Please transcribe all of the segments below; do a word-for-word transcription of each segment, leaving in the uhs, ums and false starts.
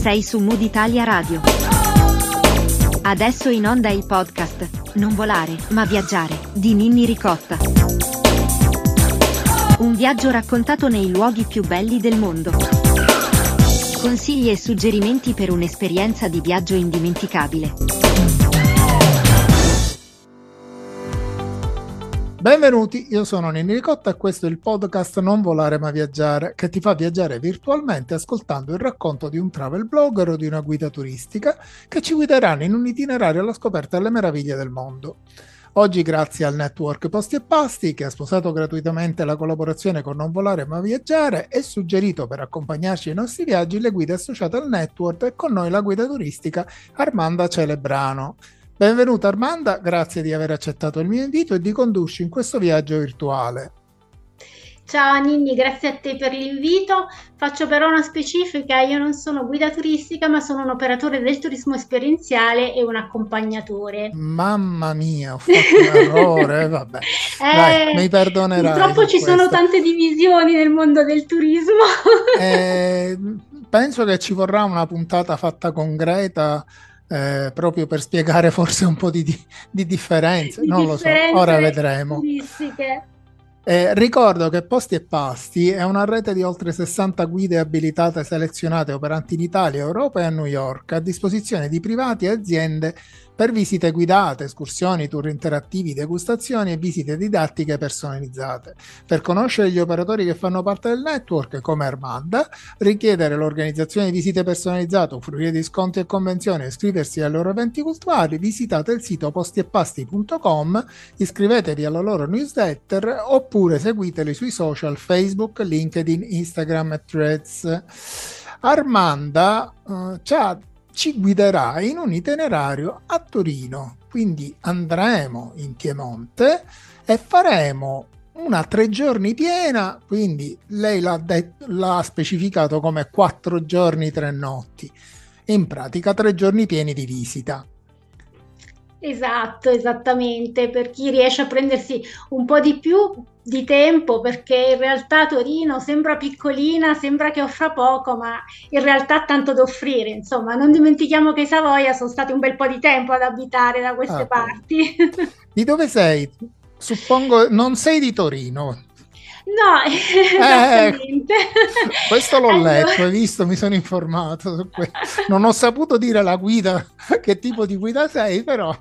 Sei su Mood Italia Radio. Adesso in onda il podcast Non volare, ma viaggiare di Ninni Ricotta. Un viaggio raccontato nei luoghi più belli del mondo. Consigli e suggerimenti per un'esperienza di viaggio indimenticabile. Benvenuti, io sono Ninni Ricotta e questo è il podcast Non volare ma viaggiare, che ti fa viaggiare virtualmente ascoltando il racconto di un travel blogger o di una guida turistica che ci guideranno in un itinerario alla scoperta delle meraviglie del mondo. Oggi, grazie al network Posti e Pasti, che ha sposato gratuitamente la collaborazione con Non volare ma viaggiare, e suggerito per accompagnarci ai nostri viaggi le guide associate al network, e con noi la guida turistica Armanda Celebrano. Benvenuta Armanda, grazie di aver accettato il mio invito e di condurci in questo viaggio virtuale. Ciao Ninni, grazie a te per l'invito. Faccio però una specifica: io non sono guida turistica, ma sono un operatore del turismo esperienziale e un accompagnatore. Mamma mia, ho fatto un errore, vabbè. Eh, Dai, mi perdonerai. Purtroppo ci questo. sono tante divisioni nel mondo del turismo. Eh, penso che ci vorrà una puntata fatta con Greta, Eh, proprio per spiegare forse un po' di, di, di differenze, Di non lo so, differenze ora vedremo. turistiche. Eh, ricordo che Posti e Pasti è una rete di oltre sessanta guide abilitate selezionate operanti in Italia, Europa e a New York, a disposizione di privati e aziende per visite guidate, escursioni, tour interattivi, degustazioni e visite didattiche personalizzate. Per conoscere gli operatori che fanno parte del network, come Armanda, richiedere l'organizzazione di visite personalizzate, offrire di sconti e convenzioni e iscriversi ai loro eventi culturali, visitate il sito posti e pasti punto com, iscrivetevi alla loro newsletter oppure seguiteli sui social Facebook, LinkedIn, Instagram e Threads. Armanda uh, ci ha ci guiderà in un itinerario a Torino, quindi andremo in Piemonte e faremo una tre giorni piena, quindi lei l'ha, det- l'ha specificato come quattro giorni, tre notti, in pratica tre giorni pieni di visita. Esatto, esattamente, per chi riesce a prendersi un po' di più di tempo, perché in realtà Torino sembra piccolina, sembra che offra poco, ma in realtà ha tanto da offrire. Insomma, non dimentichiamo che i Savoia sono stati un bel po' di tempo ad abitare da queste Ah, parti. Di dove sei? Suppongo non sei di Torino. No, esattamente. Eh, questo l'ho allora... letto, hai visto, mi sono informato su questo. Non ho saputo dire la guida, che tipo di guida sei, però.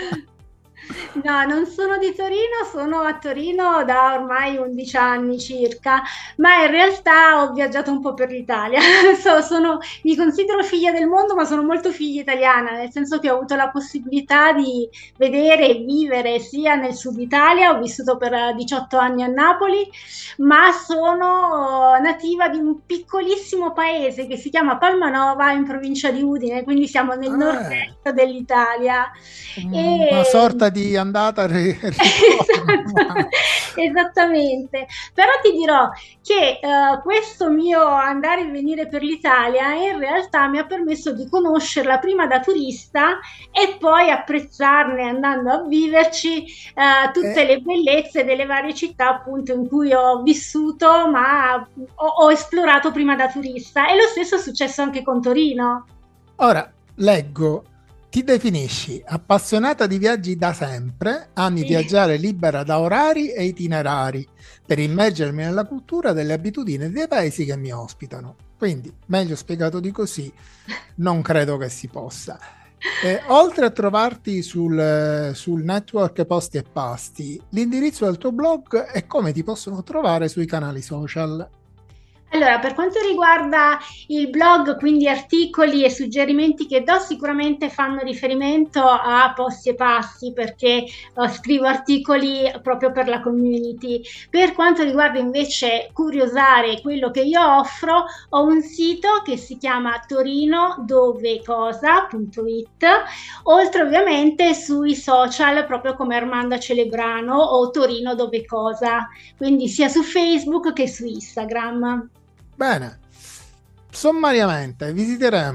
No, non sono di Torino, sono a Torino da ormai undici anni circa, ma in realtà ho viaggiato un po' per l'Italia. So, sono, mi considero figlia del mondo, ma sono molto figlia italiana, nel senso che ho avuto la possibilità di vedere e vivere sia nel sud Italia, ho vissuto per diciotto anni a Napoli, ma sono nativa di un piccolissimo paese che si chiama Palmanova in provincia di Udine, quindi siamo nel Ah, nord-est dell'Italia. una E... sorta di andata e esatto, esattamente. Però ti dirò che uh, questo mio andare e venire per l'Italia in realtà mi ha permesso di conoscerla prima da turista e poi apprezzarne, andando a viverci, uh, tutte eh. le bellezze delle varie città appunto in cui ho vissuto, ma ho, ho esplorato prima da turista. E lo stesso è successo anche con Torino. Ora leggo: ti definisci appassionata di viaggi da sempre, ami Sì. viaggiare libera da orari e itinerari per immergermi nella cultura delle abitudini dei paesi che mi ospitano. Quindi, meglio spiegato di così, non credo che si possa. Eh, oltre a trovarti sul, sul network Posti e Pasti, l'indirizzo del tuo blog e come ti possono trovare sui canali social. Allora, per quanto riguarda il blog, quindi articoli e suggerimenti che do, sicuramente fanno riferimento a Posti e Pasti, perché uh, scrivo articoli proprio per la community. Per quanto riguarda invece curiosare quello che io offro, ho un sito che si chiama torino dove cosa punto it, oltre ovviamente sui social proprio come Armanda Celebrano o Torino dove cosa, quindi sia su Facebook che su Instagram. Bene, sommariamente visiteremo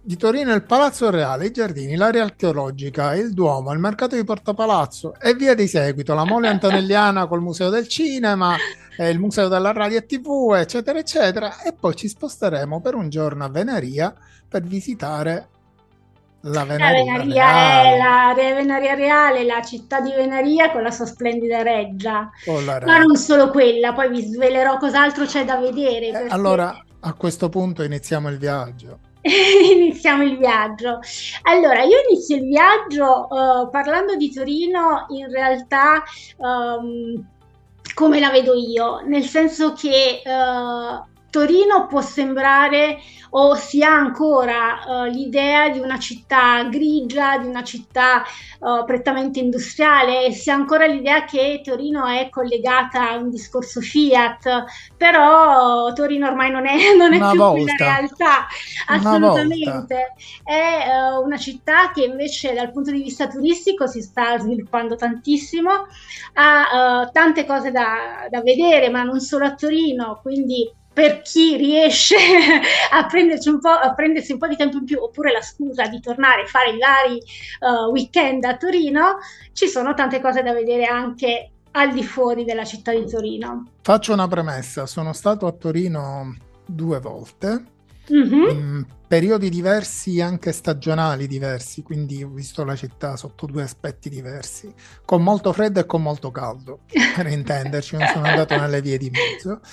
Di Torino il Palazzo Reale, i giardini, l'area archeologica, il Duomo, il mercato di Porta Palazzo e via di seguito, la Mole Antonelliana col Museo del Cinema, eh, il Museo della Radio e T V, eccetera, eccetera. E poi ci sposteremo per un giorno a Venaria per visitare la La Venaria Venaria è Reale la Re- Venaria Reale, la città di Venaria con la sua splendida reggia. con la Ma non reggia. solo quella, poi vi svelerò cos'altro c'è da vedere E perché allora a questo punto iniziamo il viaggio. iniziamo il viaggio. Allora, io inizio il viaggio eh, parlando di Torino, in realtà ehm, come la vedo io, nel senso che eh, Torino può sembrare o si ha ancora eh, l'idea di una città grigia, di una città eh, prettamente industriale, e si ha ancora l'idea che Torino è collegata a un discorso Fiat, però Torino ormai non è, non è Una più quella volta, realtà, una volta. assolutamente. È eh, una città che invece dal punto di vista turistico si sta sviluppando tantissimo, ha eh, tante cose da, da vedere, ma non solo a Torino, quindi per chi riesce a prenderci un po', a prendersi un po' di tempo in più, oppure la scusa di tornare a fare i vari uh, weekend a Torino, ci sono tante cose da vedere anche al di fuori della città di Torino. Faccio una premessa, sono stato a Torino due volte, Mm-hmm. in periodi diversi, anche stagionali diversi, quindi ho visto la città sotto due aspetti diversi, con molto freddo e con molto caldo, per intenderci, non sono andato nelle vie di mezzo.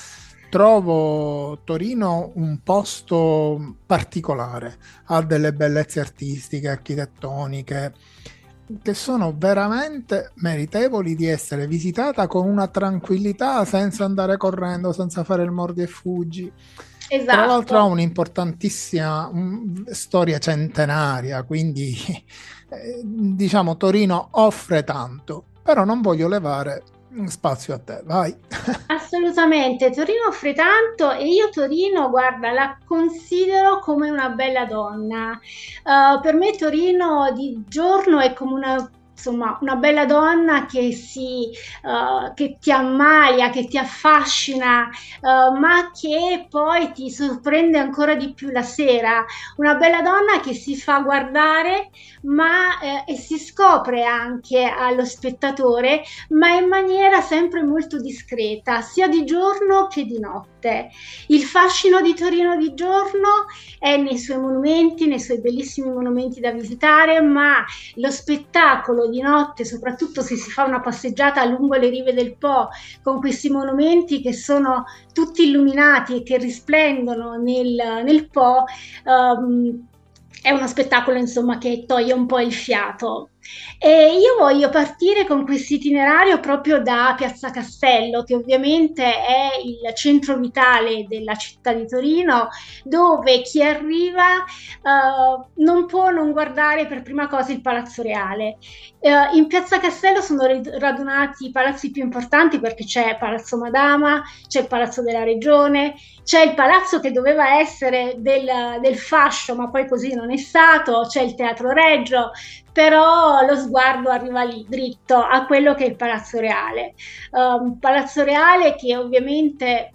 Trovo Torino un posto particolare, ha delle bellezze artistiche, architettoniche, che sono veramente meritevoli di essere visitata con una tranquillità, senza andare correndo, senza fare il mordi e fuggi. Esatto. Tra l'altro ha un'importantissima um, storia centenaria, quindi eh, diciamo Torino offre tanto, però non voglio levare spazio a te, vai. Assolutamente, Torino offre tanto e io Torino, guarda, la considero come una bella donna. Uh, per me Torino di giorno è come una, insomma, una bella donna che, si, uh, che ti ammalia, che ti affascina, uh, ma che poi ti sorprende ancora di più la sera. Una bella donna che si fa guardare, ma eh, e si scopre anche allo spettatore, ma in maniera sempre molto discreta, sia di giorno che di notte. Il fascino di Torino di giorno è nei suoi monumenti, nei suoi bellissimi monumenti da visitare, ma lo spettacolo di notte, soprattutto se si fa una passeggiata lungo le rive del Po, con questi monumenti che sono tutti illuminati e che risplendono nel, nel Po, um, è uno spettacolo, insomma, che toglie un po' il fiato. E io voglio partire con questo itinerario proprio da Piazza Castello, che ovviamente è il centro vitale della città di Torino, dove chi arriva uh, non può non guardare per prima cosa il Palazzo Reale. Uh, in Piazza Castello sono radunati i palazzi più importanti, perché c'è Palazzo Madama, c'è il Palazzo della Regione, c'è il palazzo che doveva essere del, del fascio, ma poi così non è stato, c'è il Teatro Regio, però lo sguardo arriva lì, dritto, a quello che è il Palazzo Reale. Um, Palazzo Reale che ovviamente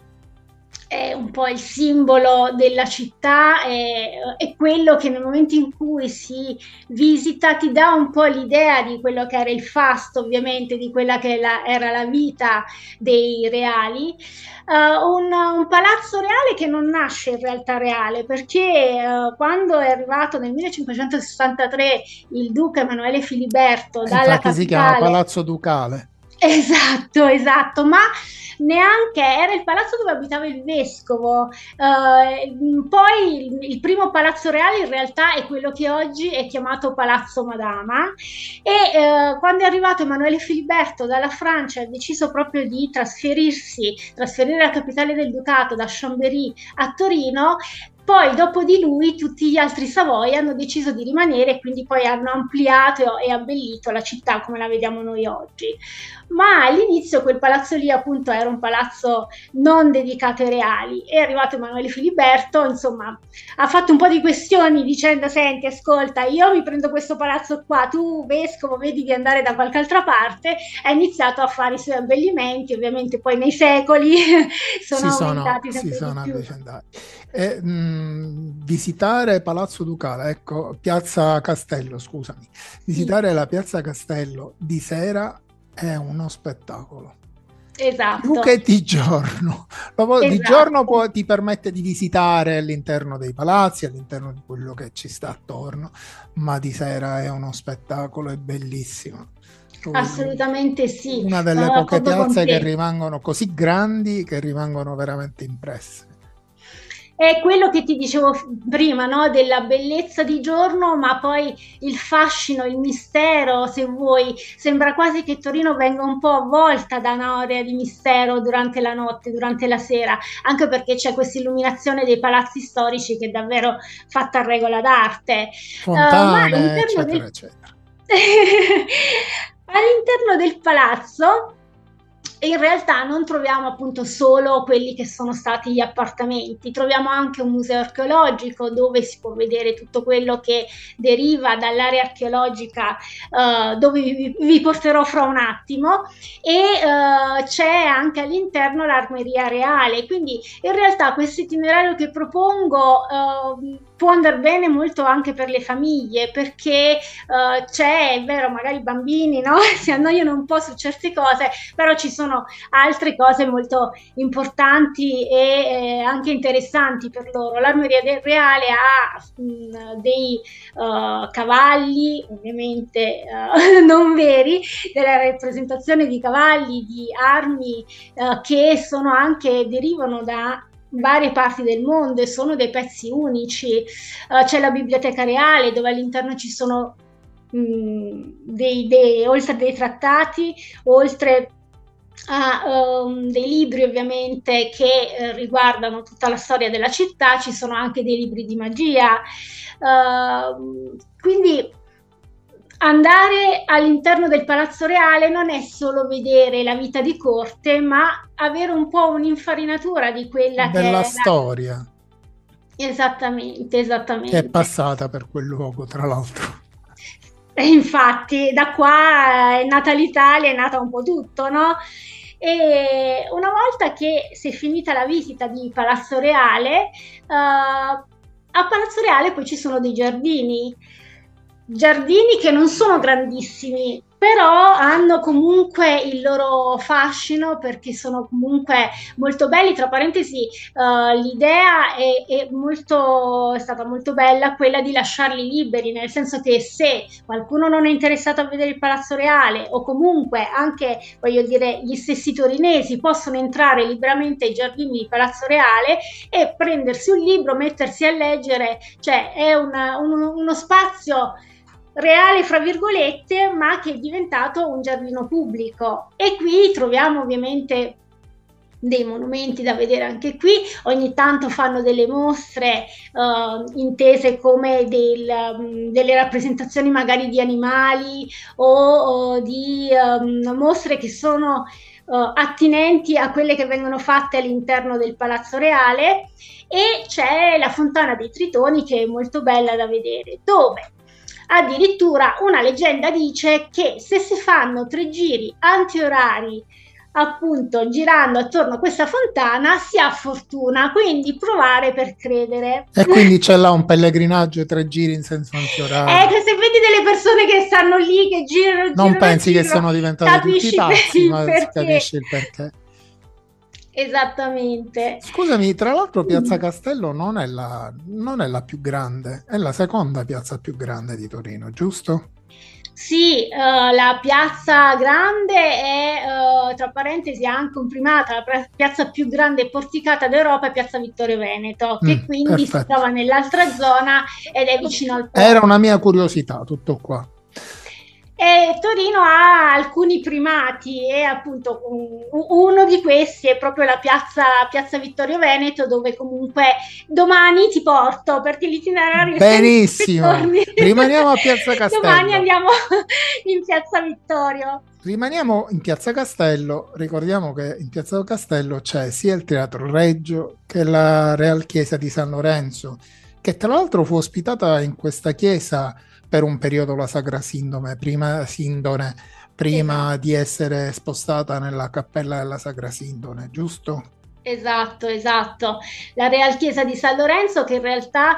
è un po' il simbolo della città, è, è quello che nel momento in cui si visita ti dà un po' l'idea di quello che era il fasto, ovviamente, di quella che la, era la vita dei reali. Uh, un, un palazzo reale che non nasce in realtà reale, perché uh, quando è arrivato nel millecinquecentosessantatré il duca Emanuele Filiberto dalla Infatti si chiama capitale. Palazzo Ducale. Esatto, esatto, ma neanche era il palazzo dove abitava il vescovo. Uh, poi il, il primo palazzo reale in realtà è quello che oggi è chiamato Palazzo Madama, e uh, quando è arrivato Emanuele Filiberto dalla Francia ha deciso proprio di trasferirsi, trasferire la capitale del ducato da Chambéry a Torino. Poi dopo di lui tutti gli altri Savoia hanno deciso di rimanere, e quindi poi hanno ampliato e abbellito la città come la vediamo noi oggi. Ma all'inizio quel palazzo lì appunto era un palazzo non dedicato ai reali. È arrivato Emanuele Filiberto, insomma, ha fatto un po' di questioni dicendo: senti, ascolta, io mi prendo questo palazzo qua, tu vescovo vedi di andare da qualche altra parte. Ha iniziato a fare i suoi abbellimenti, ovviamente poi nei secoli sono si aumentati sono, sempre si sono di più. avvicendati. E, mh, visitare Palazzo Ducale, ecco, Piazza Castello, scusami, visitare Sì, la Piazza Castello di sera è uno spettacolo. Più esatto, che di giorno. Proprio di giorno esatto. poi ti permette di visitare all'interno dei palazzi, all'interno di quello che ci sta attorno, ma di sera è uno spettacolo, è bellissimo. Proprio Assolutamente sì, una delle sono poche d'accordo con piazze che te. rimangono così grandi che rimangono veramente impresse. È quello che ti dicevo f- prima, no? Della bellezza di giorno, ma poi il fascino, il mistero, se vuoi. Sembra quasi che Torino venga un po' avvolta da un'area di mistero durante la notte, durante la sera, anche perché c'è questa illuminazione dei palazzi storici che è davvero fatta a regola d'arte. Eh, ma Fontane, all'interno eccetera, del... eccetera. all'interno del palazzo in realtà non troviamo appunto solo quelli che sono stati gli appartamenti, troviamo anche un museo archeologico dove si può vedere tutto quello che deriva dall'area archeologica, eh, dove vi, vi porterò fra un attimo, e eh, c'è anche all'interno l'Armeria Reale, quindi in realtà questo itinerario che propongo eh, può andare bene molto anche per le famiglie, perché uh, c'è, è vero, magari i bambini, no? Si annoiano un po' su certe cose, però ci sono altre cose molto importanti e eh, anche interessanti per loro. L'Armeria del Reale ha mh, dei uh, cavalli, ovviamente uh, non veri, della rappresentazione di cavalli, di armi uh, che sono anche, derivano da varie parti del mondo e sono dei pezzi unici. Uh, c'è la Biblioteca Reale dove all'interno ci sono mh, dei, dei, oltre dei trattati, oltre a um, dei libri ovviamente che eh, riguardano tutta la storia della città, ci sono anche dei libri di magia. Uh, quindi andare all'interno del Palazzo Reale non è solo vedere la vita di corte, ma avere un po' un'infarinatura di quella che Della è la... storia Esattamente, che è esattamente. passata per quel luogo, tra l'altro. E infatti da qua è nata l'Italia, è nata un po' tutto, no? E una volta che si è finita la visita di Palazzo Reale, uh, a Palazzo Reale poi ci sono dei giardini, giardini che non sono grandissimi, però hanno comunque il loro fascino perché sono comunque molto belli. Tra parentesi, uh, l'idea è, è, molto, è stata molto bella, quella di lasciarli liberi, nel senso che se qualcuno non è interessato a vedere il Palazzo Reale o comunque anche, voglio dire, gli stessi torinesi possono entrare liberamente ai giardini di Palazzo Reale e prendersi un libro, mettersi a leggere, cioè è una, un, uno spazio reale fra virgolette, ma che è diventato un giardino pubblico. E qui troviamo ovviamente dei monumenti da vedere anche qui, ogni tanto fanno delle mostre uh, intese come del, um, delle rappresentazioni magari di animali o, o di um, mostre che sono uh, attinenti a quelle che vengono fatte all'interno del Palazzo Reale. E c'è la Fontana dei Tritoni che è molto bella da vedere, dove addirittura una leggenda dice che se si fanno tre giri antiorari appunto girando attorno a questa fontana si ha fortuna, quindi provare per credere. E quindi c'è là un pellegrinaggio, tre giri in senso antiorario. Eh, che se vedi delle persone che stanno lì, che girano, Non girano, pensi che girano, sono diventati tutti capisci pazzi, il ma si perché. capisce il perché. Esattamente. Scusami, tra l'altro Piazza Castello non è la, non è la più grande, è la seconda piazza più grande di Torino, giusto? Sì, uh, la piazza grande è, uh, tra parentesi, anche comprimata, la piazza più grande e porticata d'Europa è Piazza Vittorio Veneto, che Mm, quindi si perfetto. trova nell'altra zona ed è vicino al Era porto. una mia curiosità, tutto qua. E Torino ha alcuni primati e appunto un- uno di questi è proprio la piazza, piazza Vittorio Veneto, dove comunque domani ti porto perché l'itinerario è sempre Benissimo, torni. rimaniamo a Piazza Domani Castello. andiamo in piazza Vittorio. Rimaniamo in Piazza Castello, ricordiamo che in Piazza Castello c'è sia il Teatro Regio che la Real Chiesa di San Lorenzo, che tra l'altro fu ospitata in questa chiesa per un periodo la Sacra Sindone, prima, Sindone, prima Esatto. di essere spostata nella cappella della Sacra Sindone, giusto? Esatto, esatto. La Real Chiesa di San Lorenzo, che in realtà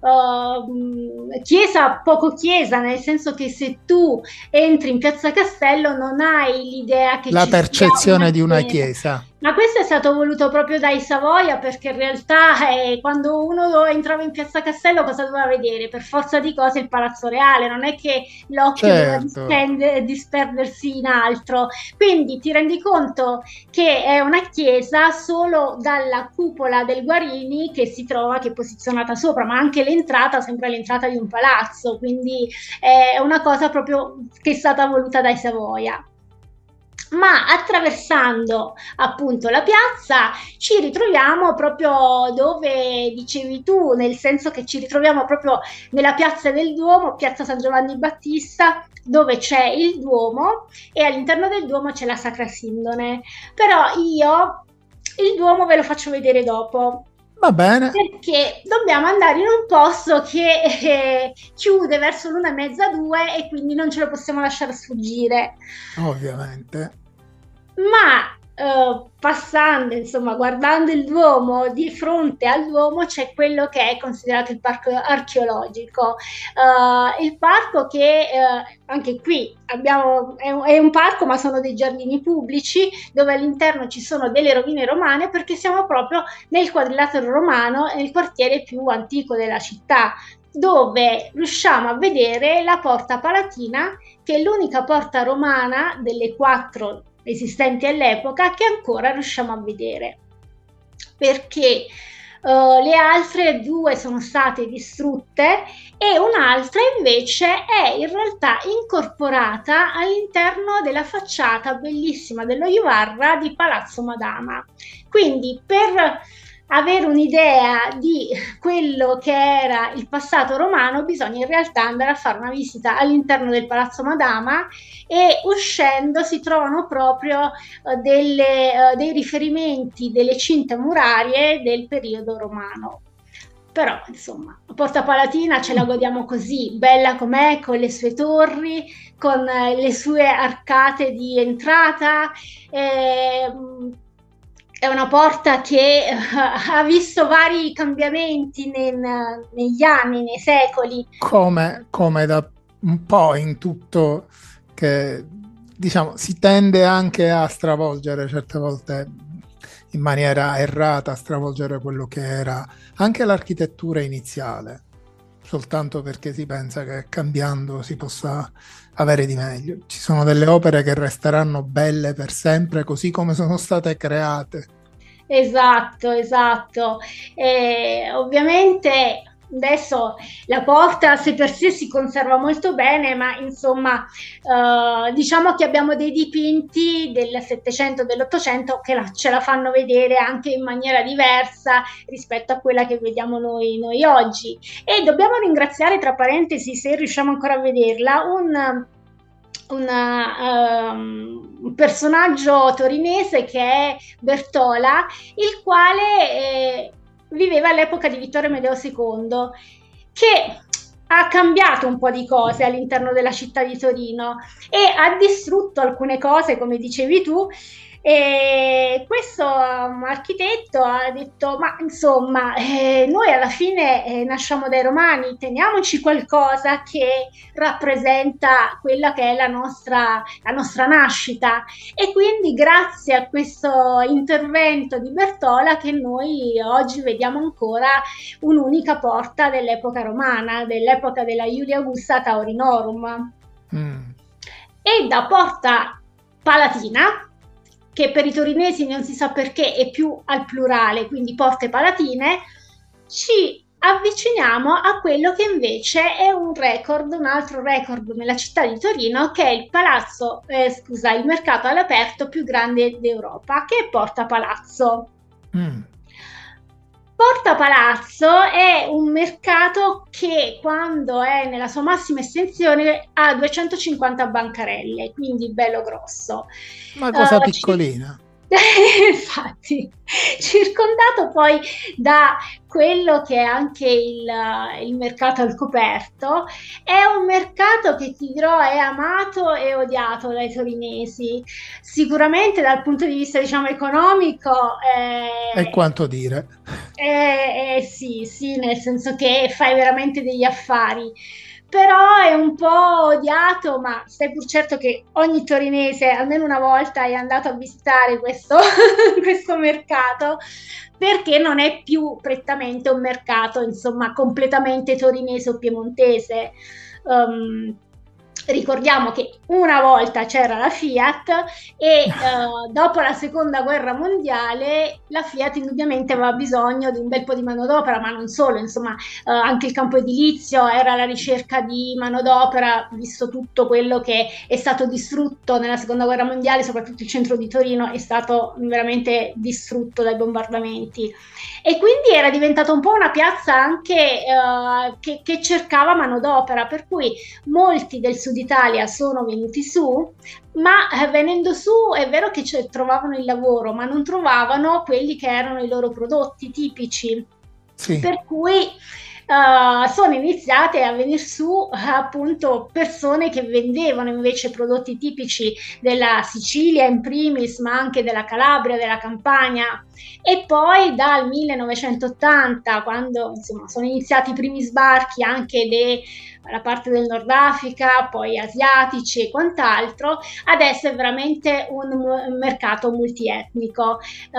uh, chiesa poco chiesa, nel senso che se tu entri in Piazza Castello non hai l'idea che La ci sia percezione una di una chiesa. chiesa. Ma questo è stato voluto proprio dai Savoia, perché in realtà eh, quando uno entrava in Piazza Castello cosa doveva vedere? Per forza di cose il Palazzo Reale, non è che l'occhio doveva Certo. dispende- disperdersi in altro. Quindi ti rendi conto che è una chiesa solo dalla cupola del Guarini che si trova, che è posizionata sopra, ma anche l'entrata sembra l'entrata di un palazzo, quindi è una cosa proprio che è stata voluta dai Savoia. Ma attraversando appunto la piazza ci ritroviamo proprio dove dicevi tu, nel senso che ci ritroviamo proprio nella piazza del Duomo, piazza San Giovanni Battista, dove c'è il Duomo e all'interno del Duomo c'è la Sacra Sindone. Però io il Duomo ve lo faccio vedere dopo, Va bene, perché dobbiamo andare in un posto che eh, chiude verso l'una e mezza, due, e quindi non ce lo possiamo lasciare sfuggire. ovviamente. Ma eh, passando, insomma, guardando il Duomo, di fronte al Duomo c'è quello che è considerato il parco archeologico. Uh, il parco che uh, anche qui abbiamo, è un, è un parco, ma sono dei giardini pubblici dove all'interno ci sono delle rovine romane, perché siamo proprio nel quadrilatero romano, nel quartiere più antico della città, dove riusciamo a vedere la Porta Palatina, che è l'unica porta romana delle quattro esistenti all'epoca che ancora riusciamo a vedere, perché uh, le altre due sono state distrutte e un'altra invece è in realtà incorporata all'interno della facciata bellissima dello Juvarra di Palazzo Madama. Quindi, per avere un'idea di quello che era il passato romano, bisogna in realtà andare a fare una visita all'interno del Palazzo Madama, e uscendo si trovano proprio uh, delle, uh, dei riferimenti delle cinte murarie del periodo romano. Però insomma, Porta Palatina ce la godiamo così, bella com'è, con le sue torri, con eh, le sue arcate di entrata. Eh, è una porta che uh, ha visto vari cambiamenti nel, negli anni, nei secoli. Come, come da un po' in tutto, che diciamo si tende anche a stravolgere certe volte in maniera errata, a stravolgere quello che era anche l'architettura iniziale, soltanto perché si pensa che cambiando si possa avere di meglio. Ci sono delle opere che resteranno belle per sempre, così come sono state create. Esatto, esatto. E ovviamente adesso la porta sé per sé si conserva molto bene, ma insomma eh, diciamo che abbiamo dei dipinti del Settecento, dell'Ottocento che la, ce la fanno vedere anche in maniera diversa rispetto a quella che vediamo noi, noi oggi. E dobbiamo ringraziare, tra parentesi, se riusciamo ancora a vederla, un Una, um, un personaggio torinese che è Bertola, il quale eh, viveva all'epoca di Vittorio Amedeo secondo, che ha cambiato un po' di cose all'interno della città di Torino e ha distrutto alcune cose, come dicevi tu. E questo um, architetto ha detto: ma insomma, eh, noi alla fine eh, nasciamo dai romani, teniamoci qualcosa che rappresenta quella che è la nostra, la nostra nascita. E quindi grazie a questo intervento di Bertola che noi oggi vediamo ancora un'unica porta dell'epoca romana, dell'epoca della Iulia Augusta Taurinorum. Mm. E da Porta Palatina, che per i torinesi non si sa perché è più al plurale, quindi Porte Palatine, ci avviciniamo a quello che invece è un record, un altro record nella città di Torino, che è il palazzo, eh, scusa, il mercato all'aperto più grande d'Europa, che è Porta Palazzo. Mm. Porta Palazzo è un mercato che, quando è nella sua massima estensione, ha duecentocinquanta bancarelle, quindi bello grosso. Una cosa uh, piccolina. Ci... Infatti, circondato poi da quello che è anche il, il mercato al coperto, è un mercato che ti dirò è amato e odiato dai torinesi. Sicuramente dal punto di vista, diciamo, economico, eh, È quanto dire. eh, eh, sì, sì, nel senso che fai veramente degli affari. Però è un po' odiato, ma stai pur certo che ogni torinese almeno una volta è andato a visitare questo, questo mercato, perché non è più prettamente un mercato, insomma, completamente torinese o piemontese. Um, Ricordiamo che una volta c'era la Fiat e uh, dopo la seconda guerra mondiale la Fiat indubbiamente aveva bisogno di un bel po' di manodopera, ma non solo, insomma uh, anche il campo edilizio era alla ricerca di manodopera, visto tutto quello che è stato distrutto nella seconda guerra mondiale, soprattutto il centro di Torino è stato veramente distrutto dai bombardamenti. E quindi era diventata un po' una piazza anche uh, che, che cercava manodopera, per cui molti del sud Italia sono venuti su, ma eh, venendo su è vero che trovavano il lavoro, ma non trovavano quelli che erano i loro prodotti tipici. Sì. Per cui Uh, sono iniziate a venire su uh, appunto persone che vendevano invece prodotti tipici della Sicilia in primis, ma anche della Calabria, della Campania. E poi dal millenovecentottanta, quando insomma sono iniziati i primi sbarchi anche della parte del Nord Africa, poi asiatici e quant'altro, adesso è veramente un, un mercato multietnico.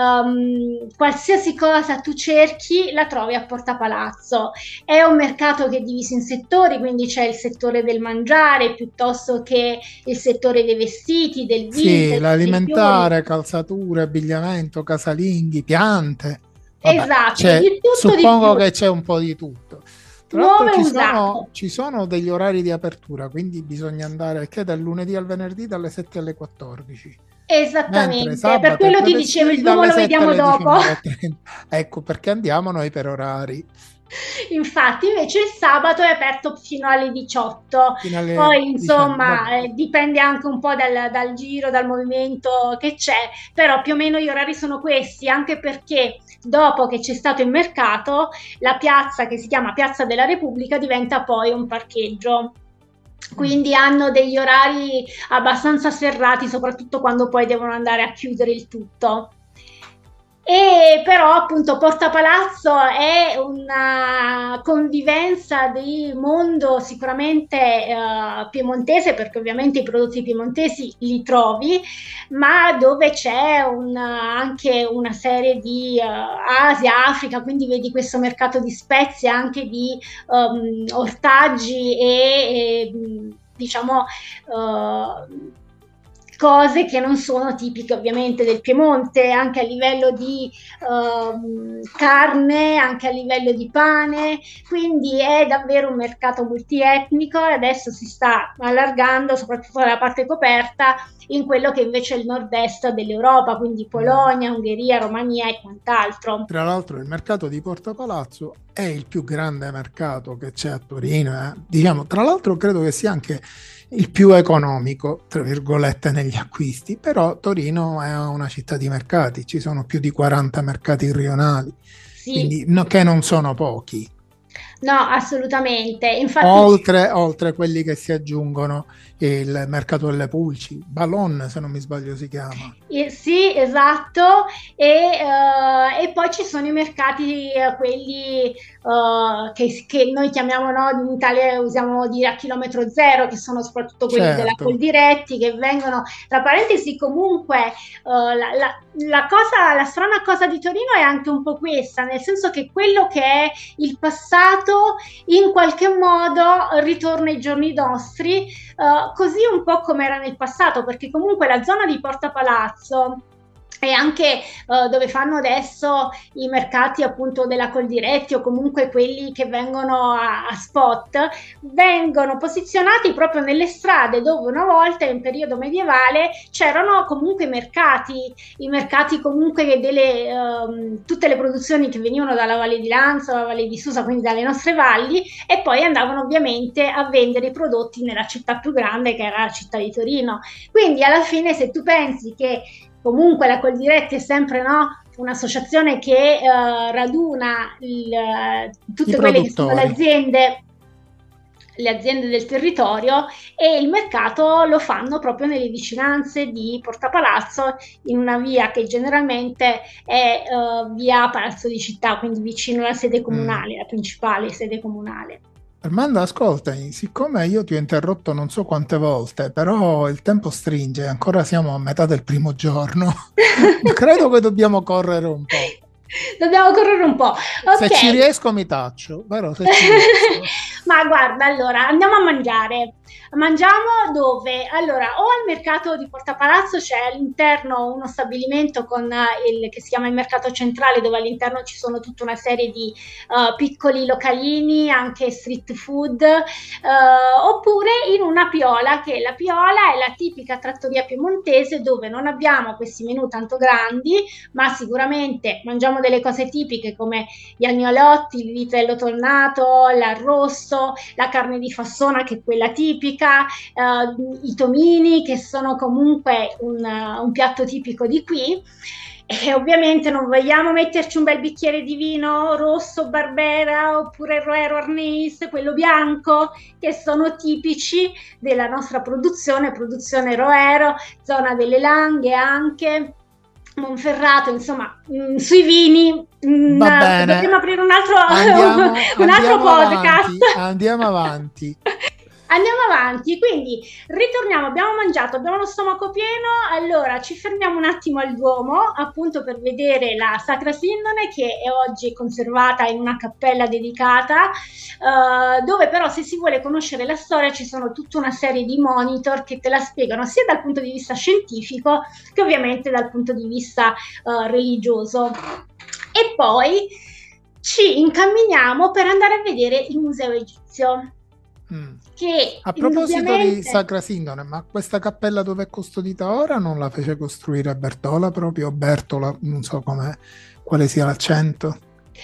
Um, qualsiasi cosa tu cerchi la trovi a Porta Palazzo. È un mercato che è diviso in settori, quindi c'è il settore del mangiare piuttosto che il settore dei vestiti, del vintage. Sì, l'alimentare, calzature, abbigliamento, casalinghi, piante. Vabbè, esatto, di tutto, suppongo di più. che c'è un po' di tutto. Tra l'altro ci sono, ci sono degli orari di apertura, quindi bisogna andare che dal lunedì al venerdì dalle sette alle quattordici. Esattamente, per quello ti dicevo il Duomo lo vediamo dopo. Ecco perché andiamo noi per orari. Infatti invece il sabato è aperto fino alle diciotto, fino alle poi insomma eh, dipende anche un po' dal, dal giro, dal movimento che c'è, però più o meno gli orari sono questi, anche perché dopo che c'è stato il mercato la piazza che si chiama Piazza della Repubblica diventa poi un parcheggio. Quindi hanno degli orari abbastanza serrati, soprattutto quando poi devono andare a chiudere il tutto. E però appunto Porta Palazzo è una convivenza di mondo sicuramente eh, piemontese, perché ovviamente i prodotti piemontesi li trovi, ma dove c'è una, anche una serie di uh, Asia, Africa, quindi vedi questo mercato di spezie, anche di um, ortaggi e, e diciamo uh, cose che non sono tipiche ovviamente del Piemonte, anche a livello di uh, carne, anche a livello di pane, quindi è davvero un mercato multietnico e adesso si sta allargando soprattutto nella parte coperta in quello che invece è il nord-est dell'Europa, quindi Polonia, Ungheria, Romania e quant'altro. Tra l'altro il mercato di Porta Palazzo è il più grande mercato che c'è a Torino, eh? Diciamo, tra l'altro credo che sia anche il più economico, tra virgolette, negli acquisti, però Torino è una città di mercati, ci sono più di quaranta mercati rionali, sì. Quindi no, che non sono pochi. No, assolutamente. Infatti, oltre, oltre quelli che si aggiungono, il mercato delle pulci, Ballon se non mi sbaglio si chiama. Eh, sì, esatto, e, uh, e poi ci sono i mercati, uh, quelli uh, che, che noi chiamiamo, no, in Italia usiamo dire a chilometro zero, che sono soprattutto quelli certo. della Coldiretti, che vengono, tra parentesi comunque, uh, la, la, la cosa, la strana cosa di Torino è anche un po' questa, nel senso che quello che è il passato in qualche modo ritorna ai giorni nostri, uh, così un po' come era nel passato, perché comunque la zona di Porta Palazzo e anche uh, dove fanno adesso i mercati appunto della Coldiretti o comunque quelli che vengono a, a spot, vengono posizionati proprio nelle strade dove una volta in periodo medievale c'erano comunque i mercati, i mercati comunque delle um, tutte le produzioni che venivano dalla Valle di Lanzo, dalla Valle di Susa, quindi dalle nostre valli, e poi andavano ovviamente a vendere i prodotti nella città più grande che era la città di Torino. Quindi alla fine, se tu pensi che comunque la Coldiretti è sempre, no, un'associazione che uh, raduna il, tutte quelle che sono le aziende le aziende del territorio, e il mercato lo fanno proprio nelle vicinanze di Porta Palazzo, in una via che generalmente è uh, via Palazzo di Città, quindi vicino alla sede comunale, mm. la principale sede comunale. Armando, ascoltami, siccome io ti ho interrotto non so quante volte, però il tempo stringe, ancora siamo a metà del primo giorno, credo che dobbiamo correre un po'. Dobbiamo correre un po'. Okay. Se ci riesco mi taccio, però se ci riesco. Ma guarda, allora andiamo a mangiare. Mangiamo dove? Allora, o al mercato di Porta Palazzo c'è all'interno uno stabilimento con il, che si chiama il mercato centrale, dove all'interno ci sono tutta una serie di uh, piccoli localini, anche street food, uh, oppure in una Piola, che la Piola è la tipica trattoria piemontese, dove non abbiamo questi menù tanto grandi, ma sicuramente mangiamo delle cose tipiche come gli agnolotti, il vitello tonnato, l'arrosto, la carne di fassona, che è quella tipica, Uh, i tomini, che sono comunque un, uh, un piatto tipico di qui, e ovviamente non vogliamo metterci un bel bicchiere di vino rosso Barbera oppure Roero Arneis, quello bianco, che sono tipici della nostra produzione, produzione Roero, zona delle Langhe anche, Monferrato, insomma, mh, sui vini mh, Va bene. Dobbiamo aprire un altro, andiamo, un altro andiamo podcast. Avanti, andiamo avanti. Andiamo avanti, quindi ritorniamo, abbiamo mangiato, abbiamo lo stomaco pieno, allora ci fermiamo un attimo al Duomo, appunto per vedere la Sacra Sindone, che è oggi conservata in una cappella dedicata, uh, dove però, se si vuole conoscere la storia, ci sono tutta una serie di monitor che te la spiegano sia dal punto di vista scientifico che ovviamente dal punto di vista uh, religioso. E poi ci incamminiamo per andare a vedere il Museo Egizio. Mm. Che a proposito di Sacra Sindone, ma questa cappella dove è custodita ora non la fece costruire Bertola proprio? Bertola, non so com'è, quale sia l'accento.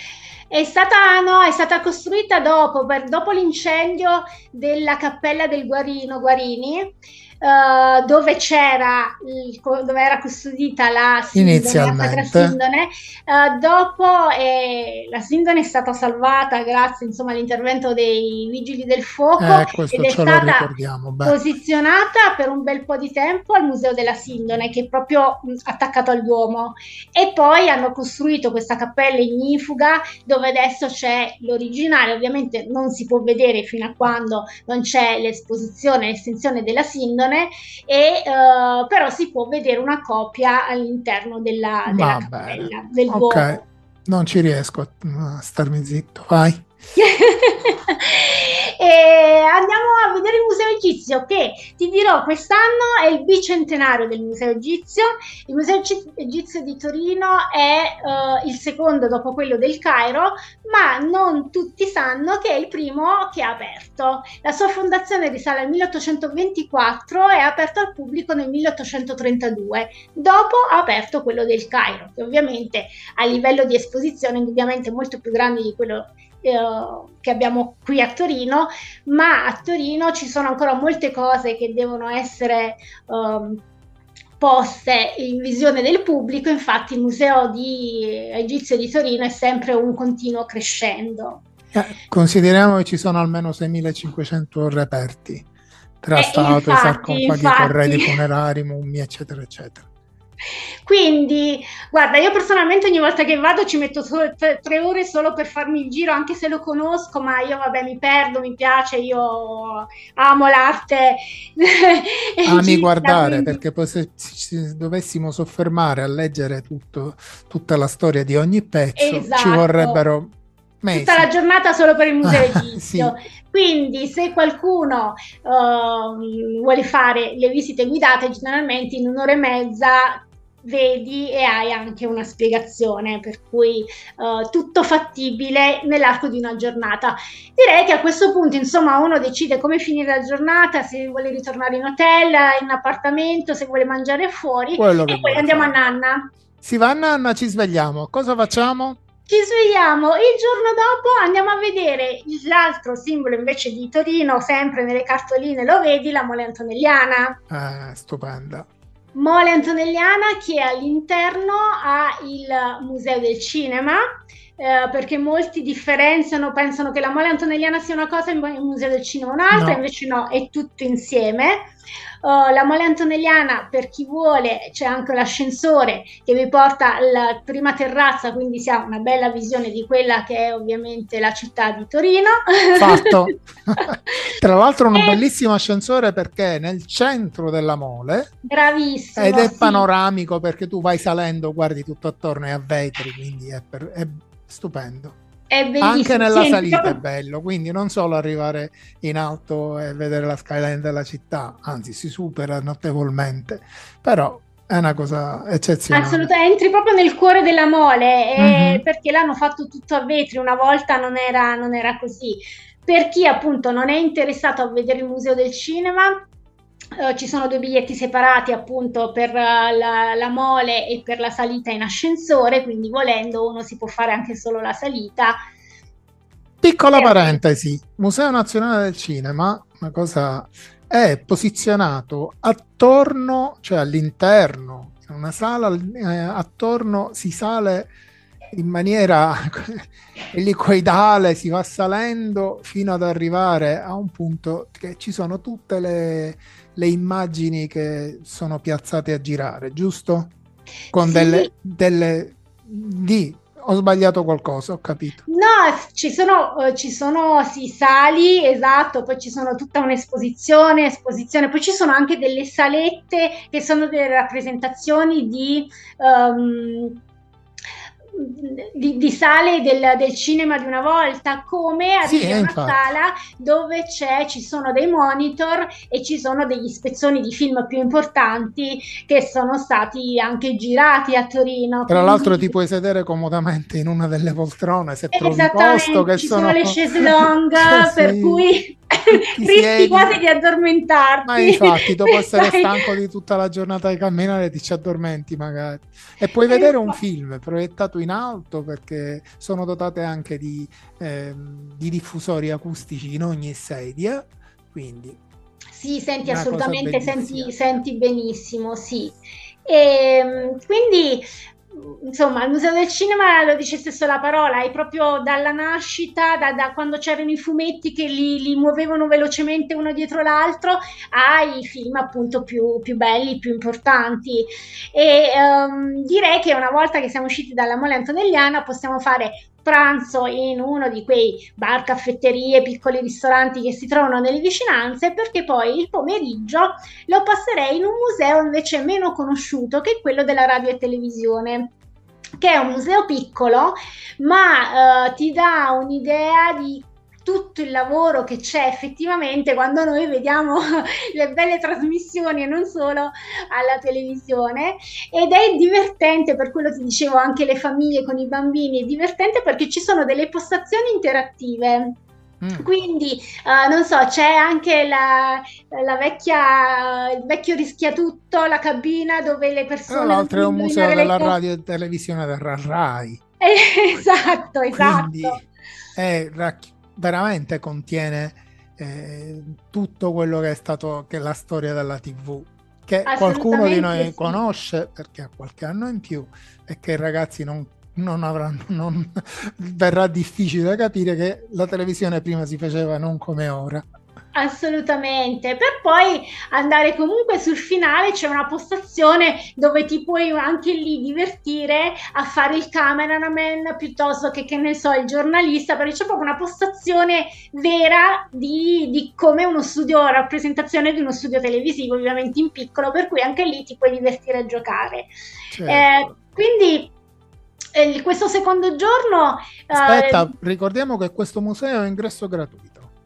È stata, no, è stata costruita dopo, per, dopo l'incendio della cappella del Guarino, Guarini, uh, dove c'era, il, dove era custodita la Sindone, la Sacra Sindone. Uh, dopo eh, la Sindone è stata salvata grazie, insomma, all'intervento dei vigili del fuoco, eh, ed è stata Beh. posizionata per un bel po' di tempo al Museo della Sindone, che è proprio mh, attaccato al Duomo, e poi hanno costruito questa cappella ignifuga dove adesso c'è l'originale. Ovviamente non si può vedere fino a quando non c'è l'esposizione, l'estensione della Sindone, e uh, però si può vedere una copia all'interno della, della cappella del Duomo. Ok, non ci riesco a starmi zitto, vai. E andiamo a vedere il Museo Egizio, che ti dirò quest'anno è il bicentenario del Museo Egizio. Il Museo Egizio di Torino è uh, il secondo dopo quello del Cairo, ma non tutti sanno che è il primo che ha aperto. La sua fondazione risale al milleottocentoventiquattro e è aperto al pubblico nel milleottocentotrentadue. Dopo ha aperto quello del Cairo, che ovviamente a livello di esposizione è indubbiamente molto più grande di quello Uh, che abbiamo qui a Torino, ma a Torino ci sono ancora molte cose che devono essere um, poste in visione del pubblico. Infatti il Museo di Egizio di Torino è sempre un continuo crescendo. Eh, consideriamo che ci sono almeno seimilacinquecento reperti tra eh, statue, infatti, sarcofagi, infatti. corredi funerari, mummie, eccetera, eccetera. Quindi, guarda, io personalmente ogni volta che vado ci metto solo tre, tre ore solo per farmi il giro, anche se lo conosco, ma io vabbè mi perdo, mi piace, io amo l'arte. Ami guardare, quindi... perché poi se ci dovessimo soffermare a leggere tutto, tutta la storia di ogni pezzo, esatto, ci vorrebbero mesi. Tutta la giornata solo per il Museo Egizio. Sì. Quindi se qualcuno uh, vuole fare le visite guidate, generalmente in un'ora e mezza vedi e hai anche una spiegazione, per cui uh, tutto fattibile nell'arco di una giornata. Direi che a questo punto, insomma, uno decide come finire la giornata, se vuole ritornare in hotel, in appartamento, se vuole mangiare fuori. Quello e poi andiamo fare. a Nanna. Si va a Nanna, ci svegliamo. Cosa facciamo? Ci svegliamo, il giorno dopo andiamo a vedere l'altro simbolo invece di Torino, sempre nelle cartoline lo vedi, la Mole Antonelliana. Eh, stupenda. Mole Antonelliana, che all'interno ha il Museo del Cinema, eh, perché molti differenziano, pensano che la Mole Antonelliana sia una cosa e il Museo del Cinema un'altra, No. invece no, è tutto insieme. Uh, la Mole Antonelliana, per chi vuole, c'è anche l'ascensore che vi porta alla prima terrazza, quindi si ha una bella visione di quella che è ovviamente la città di Torino. Fatto. Tra l'altro un E... bellissimo ascensore, perché è nel centro della Mole. Bravissimo. Ed è sì. panoramico, perché tu vai salendo, guardi tutto attorno e a vetri, quindi è, per, è stupendo. È bellissimo. Anche nella Senti, salita proprio... è bello, quindi non solo arrivare in alto e vedere la skyline della città, anzi si supera notevolmente, però è una cosa eccezionale. Assolutamente, entri proprio nel cuore della Mole, eh, Mm-hmm. perché l'hanno fatto tutto a vetri, una volta non era, non era così. Per chi appunto non è interessato a vedere il Museo del Cinema, Uh, ci sono due biglietti separati appunto per uh, la, la Mole e per la salita in ascensore, quindi volendo uno si può fare anche solo la salita. Piccola e parentesi, Museo Nazionale del Cinema, una cosa, è posizionato attorno, cioè all'interno, in una sala, eh, attorno si sale in maniera elicoidale, si va salendo fino ad arrivare a un punto che ci sono tutte le, le immagini che sono piazzate a girare, giusto? Con sì. delle, delle di ho sbagliato qualcosa, ho capito. No, ci sono, uh, ci sono sì, sali, esatto, poi ci sono tutta un'esposizione, esposizione, poi ci sono anche delle salette che sono delle rappresentazioni di... Um, Di, di sale del, del cinema di una volta, come arrivi sì, a una infatti. sala dove c'è, ci sono dei monitor e ci sono degli spezzoni di film più importanti che sono stati anche girati a Torino. Tra quindi... l'altro ti puoi sedere comodamente in una delle poltrone se trovi posto, che ci sono, sono le chaise longue, cioè, per sì, cui rischi siedi. quasi di addormentarti. Ma infatti, dopo essere Sai... stanco di tutta la giornata di camminare, ti ci addormenti magari. E puoi vedere un film proiettato in alto, perché sono dotate anche di, eh, di diffusori acustici in ogni sedia, quindi sì, senti, una cosa assolutamente, senti, bellissima. senti benissimo, sì. E quindi, insomma, il Museo del Cinema lo dice stesso la parola, è proprio dalla nascita, da, da quando c'erano i fumetti che li, li muovevano velocemente uno dietro l'altro, ai film appunto più, più belli, più importanti. E um, direi che una volta che siamo usciti dalla Mole Antonelliana possiamo fare pranzo in uno di quei bar, caffetterie, piccoli ristoranti che si trovano nelle vicinanze, perché poi il pomeriggio lo passerei in un museo invece meno conosciuto, che è quello della radio e televisione, che è un museo piccolo, ma eh, ti dà un'idea di tutto il lavoro che c'è effettivamente quando noi vediamo le belle trasmissioni e non solo alla televisione, ed è divertente, per quello ti dicevo, anche le famiglie con i bambini, è divertente perché ci sono delle postazioni interattive. Mm. Quindi uh, non so, c'è anche la, la vecchia, il vecchio rischiatutto, la cabina dove le persone... Tra l'altro è un museo della radio e televisione del RAI. Eh, esatto, esatto. Quindi è, veramente contiene eh, tutto quello che è stato, che è la storia della tivù, che qualcuno di noi sì. conosce perché ha qualche anno in più, e che i ragazzi non non avranno, non verrà difficile capire che la televisione prima si faceva non come ora. Assolutamente, per poi andare comunque sul finale, c'è una postazione dove ti puoi anche lì divertire a fare il cameraman piuttosto che, che ne so, il giornalista, perché c'è proprio una postazione vera di, di come uno studio, rappresentazione di uno studio televisivo, ovviamente in piccolo, per cui anche lì ti puoi divertire a giocare. Certo. Eh, quindi eh, questo secondo giorno... Aspetta, eh, ricordiamo che questo museo è ingresso gratuito.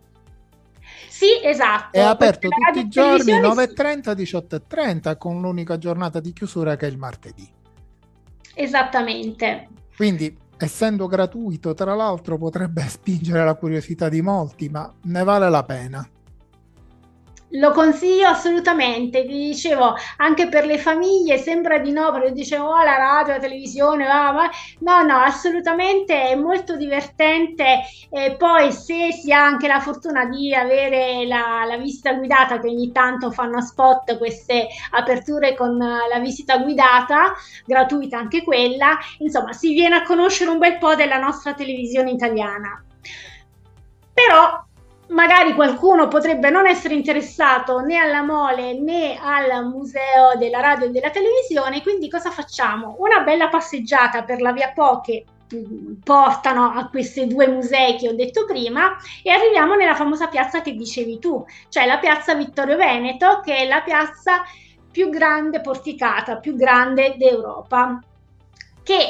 Sì, esatto. È aperto tutti i giorni, nove e trenta, diciotto e trenta, con l'unica giornata di chiusura che è il martedì. Esattamente. Quindi, essendo gratuito, tra l'altro, potrebbe spingere la curiosità di molti, ma ne vale la pena. Lo consiglio assolutamente, ti dicevo, anche per le famiglie sembra di no, perché dicevo oh, la radio, la televisione, va, va. No, no, assolutamente è molto divertente. E poi se si ha anche la fortuna di avere la, la visita guidata, che ogni tanto fanno a spot queste aperture con la visita guidata, gratuita anche quella, insomma si viene a conoscere un bel po' della nostra televisione italiana. Però magari qualcuno potrebbe non essere interessato né alla Mole né al Museo della Radio e della Televisione, quindi cosa facciamo? Una bella passeggiata per la Via Po che portano a questi due musei che ho detto prima e arriviamo nella famosa piazza che dicevi tu, cioè la piazza Vittorio Veneto, che è la piazza più grande porticata, più grande d'Europa, che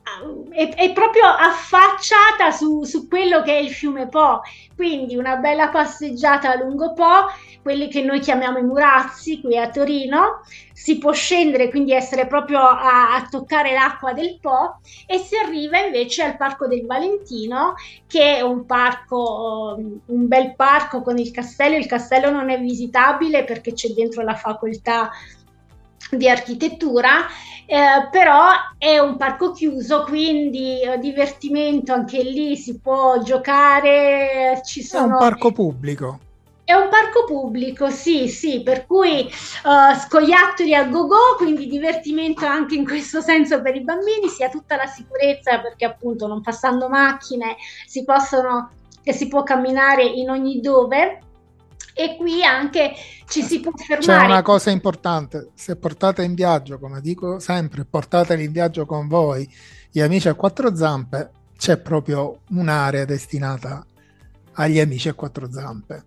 È, è proprio affacciata su, su quello che è il fiume Po, quindi una bella passeggiata lungo Po, quelli che noi chiamiamo i Murazzi qui a Torino. Si può scendere, quindi essere proprio a, a toccare l'acqua del Po, e si arriva invece al Parco del Valentino, che è un parco, un bel parco con il castello. Il castello non è visitabile perché c'è dentro la facoltà di architettura, eh, però è un parco chiuso, quindi eh, divertimento anche lì, si può giocare, ci sono... È un parco pubblico. È un parco pubblico, sì, sì, per cui uh, scoiattoli a go-go, quindi divertimento anche in questo senso per i bambini, si ha tutta la sicurezza perché appunto non passando macchine si possono, che si può camminare in ogni dove. E qui anche ci si può fermare. C'è una cosa importante: se portate in viaggio, come dico sempre, portateli in viaggio con voi gli amici a quattro zampe, c'è proprio un'area destinata agli amici a quattro zampe.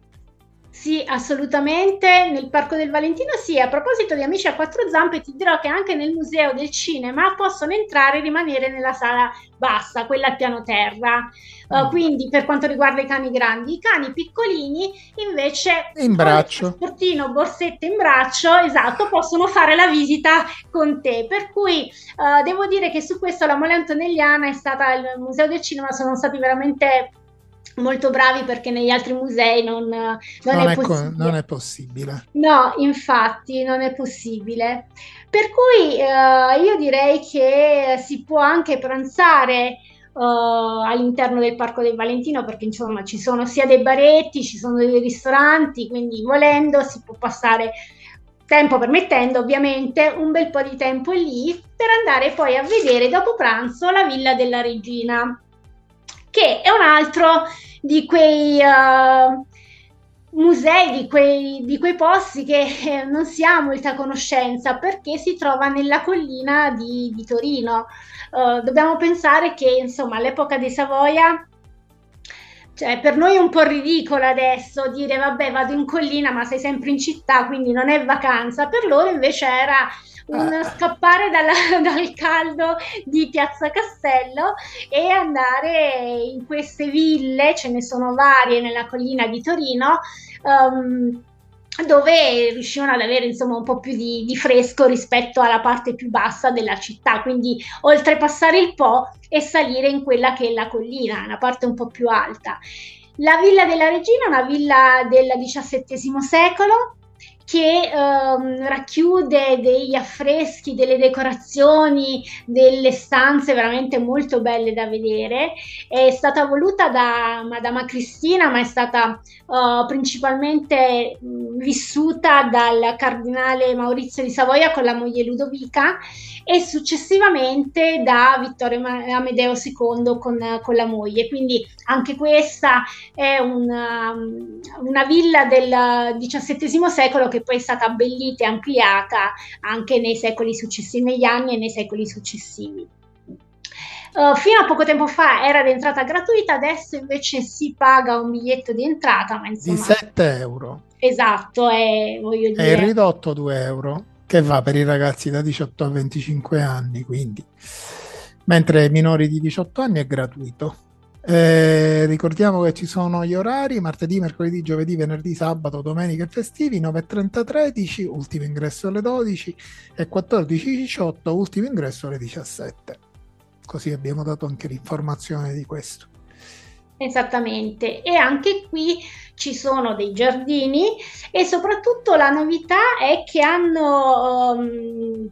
Sì, assolutamente, nel Parco del Valentino sì. A proposito di amici a quattro zampe, ti dirò che anche nel Museo del Cinema possono entrare e rimanere nella sala bassa, quella al piano terra. Uh, quindi per quanto riguarda i cani grandi, i cani piccolini invece in braccio, trasportino, borsette in braccio, esatto, possono fare la visita con te. Per cui uh, devo dire che su questo la Mole Antonelliana è stata, il Museo del Cinema sono stati veramente molto bravi, perché negli altri musei non, non, non, è, è, possibile. non è possibile. No, infatti non è possibile. Per cui eh, io direi che si può anche pranzare Uh, all'interno del Parco del Valentino, perché insomma ci sono sia dei baretti, ci sono dei ristoranti, quindi volendo si può passare, tempo permettendo ovviamente, un bel po' di tempo lì per andare poi a vedere dopo pranzo la Villa della Regina, che è un altro di quei uh, musei, di quei, di quei posti che eh, non si ha molta conoscenza, perché si trova nella collina di, di Torino. Uh, dobbiamo pensare che insomma all'epoca dei Savoia, cioè per noi è un po' ridicolo adesso dire vabbè vado in collina, ma sei sempre in città, quindi non è vacanza. Per loro invece era un scappare dalla, dal caldo di Piazza Castello e andare in queste ville, ce ne sono varie nella collina di Torino, um, dove riuscivano ad avere insomma un po' più di, di fresco rispetto alla parte più bassa della città, quindi oltrepassare il Po e salire in quella che è la collina, una parte un po' più alta. La Villa della Regina è una villa del diciassettesimo secolo che ehm, racchiude degli affreschi, delle decorazioni, delle stanze veramente molto belle da vedere. È stata voluta da Madama Cristina, ma è stata uh, principalmente mh, vissuta dal cardinale Maurizio di Savoia con la moglie Ludovica, e successivamente da Vittorio Amedeo secondo con, con la moglie. Quindi anche questa è una, una villa del diciassettesimo secolo che poi è stata abbellita e ampliata anche nei secoli successivi, negli anni e nei secoli successivi. Uh, fino a poco tempo fa era d'entrata gratuita, adesso invece si paga un biglietto di entrata, ma insomma, di sette euro. Esatto, è, voglio dire... è il ridotto due euro, che va per i ragazzi da diciotto a venticinque anni, quindi, mentre ai minori di diciotto anni è gratuito. Eh, ricordiamo che ci sono gli orari: martedì, mercoledì, giovedì, venerdì, sabato, domenica e festivi, nove e trenta tredici, ultimo ingresso alle dodici, e quattordici diciotto, ultimo ingresso alle diciassette. Così abbiamo dato anche l'informazione di questo. Esattamente, e anche qui ci sono dei giardini e soprattutto la novità è che hanno, um,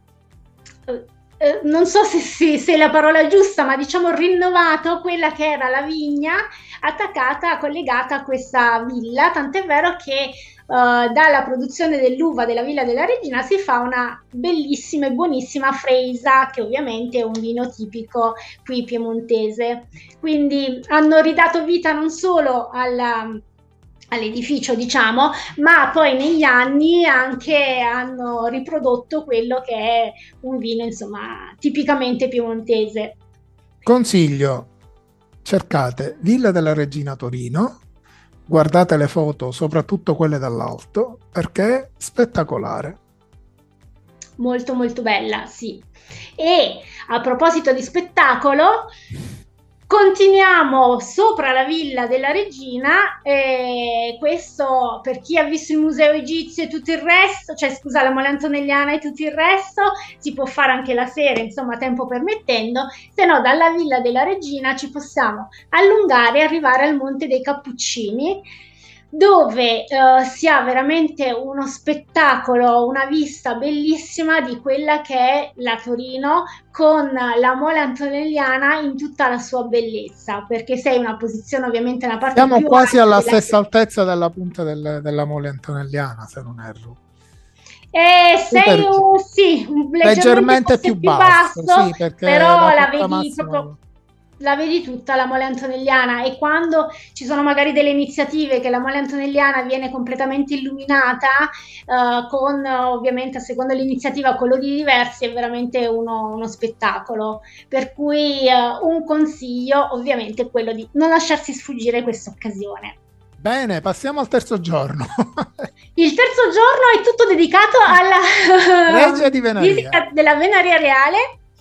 eh, non so se, se, se è la parola giusta, ma diciamo rinnovato quella che era la vigna attaccata, collegata a questa villa, tant'è vero che Uh, dalla produzione dell'uva della Villa della Regina si fa una bellissima e buonissima freisa, che ovviamente è un vino tipico qui piemontese. Quindi hanno ridato vita non solo alla, all'edificio, diciamo, ma poi negli anni anche hanno riprodotto quello che è un vino, insomma, tipicamente piemontese. Consiglio, cercate Villa della Regina Torino, guardate le foto, soprattutto quelle dall'alto, perché è spettacolare. Molto molto bella, sì. E a proposito di spettacolo, continuiamo sopra la Villa della Regina, e questo per chi ha visto il Museo Egizio e tutto il resto, cioè scusa, la Mole Antonelliana e tutto il resto, si può fare anche la sera, insomma, tempo permettendo, se no dalla Villa della Regina ci possiamo allungare e arrivare al Monte dei Cappuccini, dove uh, si ha veramente uno spettacolo, una vista bellissima di quella che è la Torino, con la Mole Antonelliana in tutta la sua bellezza, perché sei in una posizione ovviamente una parte siamo più quasi alla della... stessa altezza della punta del, della Mole Antonelliana, se non erro. Eh, sei un, sì, leggermente, leggermente più, più basso, basso sì, perché però la, la vedi massima... proprio, la vedi tutta la Mole Antonelliana, e quando ci sono magari delle iniziative che la Mole Antonelliana viene completamente illuminata, uh, con ovviamente a seconda dell'iniziativa colori diversi, è veramente uno, uno spettacolo, per cui uh, un consiglio ovviamente è quello di non lasciarsi sfuggire questa occasione. Bene, passiamo al terzo giorno. Il terzo giorno è tutto dedicato alla Reggia di Venaria, visita della Venaria Reale.